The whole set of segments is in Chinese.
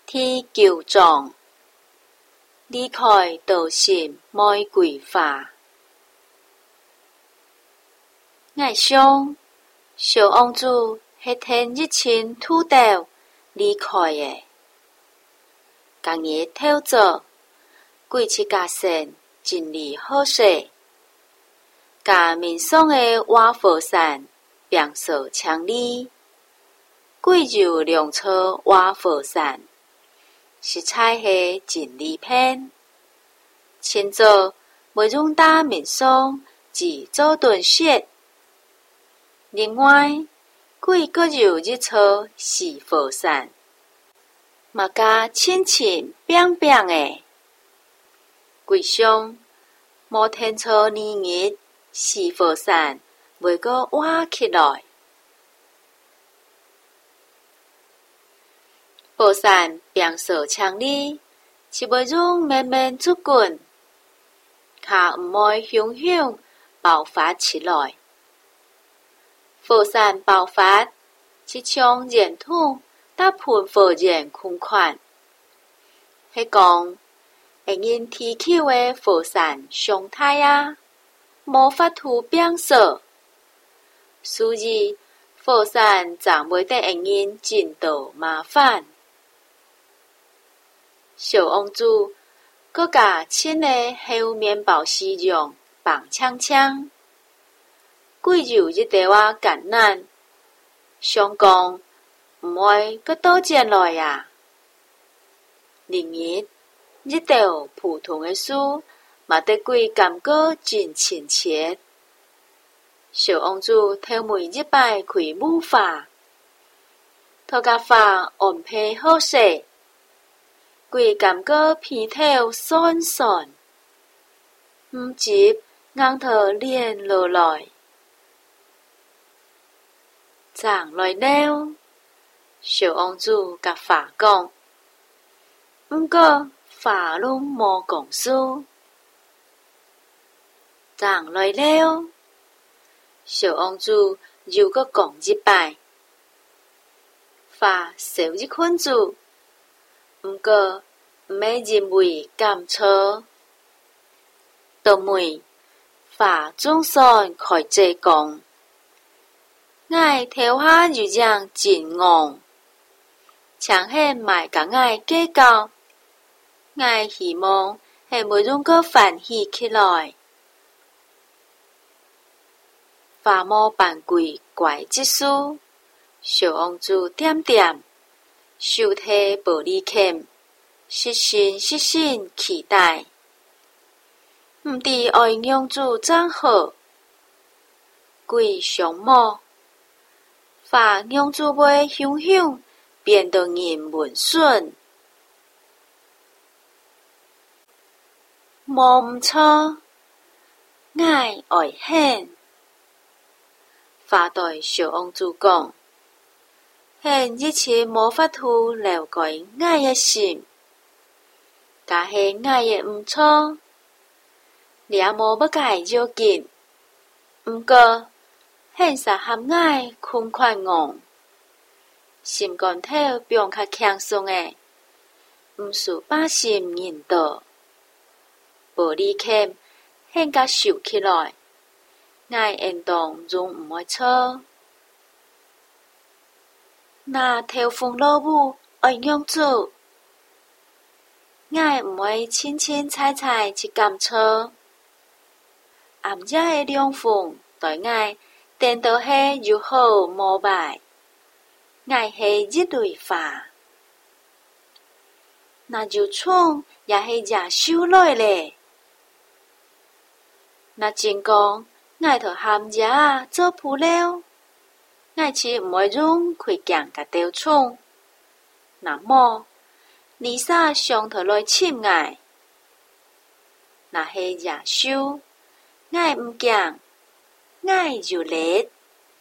ที่9章，离开道心玫瑰花。我想，小王子是天一亲土豆离开的。今日透早，几次家神尽力好势，甲面上的瓦佛山并手强力，贵就两侧瓦佛山。是菜系真利片，前早每种大面上只做顿雪。另外，贵个有一撮是佛山，嘛加亲亲冰冰的。贵上无天错年日是佛山，未个挖起来。佛山并手强力，是每种慢慢出滚，卡唔会汹汹爆发起来。佛山爆发，是从热土搭盘火焰空宽，系讲会因天气的佛山上态啊，无法度变色，所以佛山暂未得会因真多麻烦。小王子搁甲亲的厚面包市场放枪枪，贵就一地话艰难，想讲毋会搁倒进来呀。另日一道普通的事，嘛得贵感觉真亲切。小王子头每一摆开舞花，头甲花安排好势。贵感觉鼻头酸酸，唔急硬头连落来，长来了。小王子甲花讲，不过花拢无讲事。长来了，小王子又搁讲一摆，花少一捆住。毋过，毋免认为甘错，倒妹花总算开济讲，我头下就将真戆，强显卖甲我计较，我希望系每种个欢喜起来。花毛扮鬼怪之书，小王子点点。手提玻璃钳，失心期待，毋知爱样子怎好，贵上毛，花样子袂香香，变得人文顺，无毋错，我爱很。花对小王子讲。现一切无法度了解我的心，假是我的毋错，你也无要改要紧。毋过，现实含我困快戆，心肝头变较轻松的，毋是把心引导。玻璃钳现甲收起来，我应当总毋会错。那头风老母爱样子，我毋会清彩去感错。暗夜的凉风对我颠倒是又好无歹，我是一蕊花，那就创也是野收来咧。那真讲，我头含野做铺了。我是毋会用开镜甲雕创，那么丽莎上头来亲我，那是野收，我毋惊，我就烈。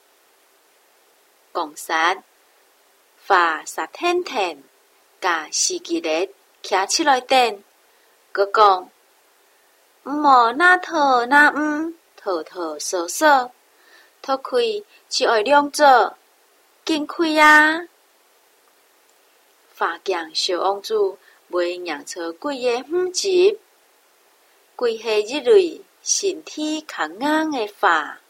讲实，花杀天天，甲司机烈徛起来等，佮讲，毋无那头那头扫扫。脱开是爱两做，紧开啊！ 法强小王子袂让出鬼个五集，鬼系一类身体较硬个法。